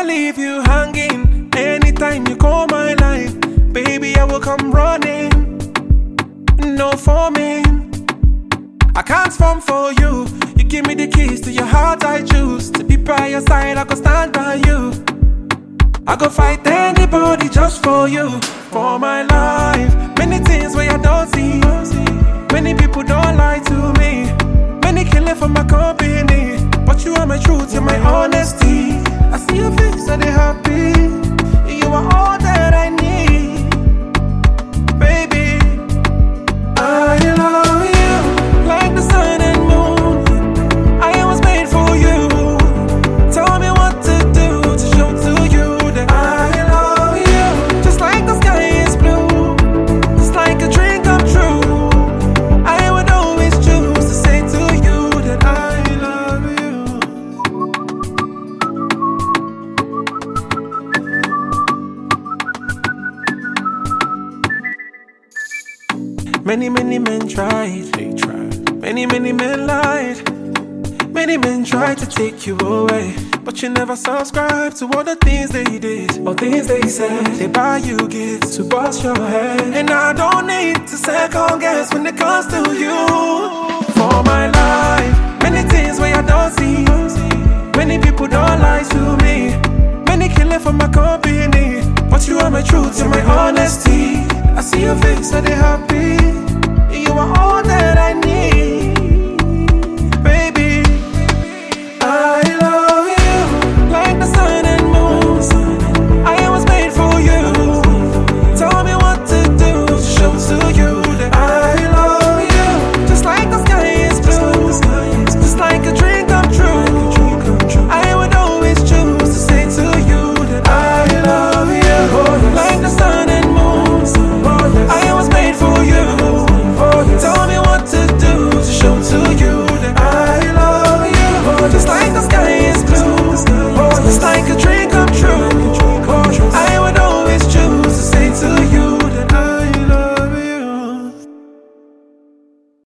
never leave you hanging. Anytime you call my line, baby, I will come running. No forming, I can't form for you. You give me the keys to your heart, I choose to be by your side. I go stand by you. I go fight anybody just for you, for my life. Many things where I don't see. Many people don't lie to me. Many killing for my company, but you are my truth, you're my honesty. I see your face, so they happy. You are all that I need, baby. I love you like the sun and moon. I was made for you. Tell me what to do to show to you that I love you. Just like the sky is blue, just like a dream come true. I would always choose to say to you that I love you. Many, many men tried, they tried. Many, many men lied. Many men tried to take you away, but you never subscribed to all the things they did, all things they said. They buy you gifts to bust your head, and I don't need to second guess when it comes to you. For my life, many things where I don't see. Many people don't lie to me. Many killing for my company, but you are my truth, you're my honesty. I see your face, so they happy. You are all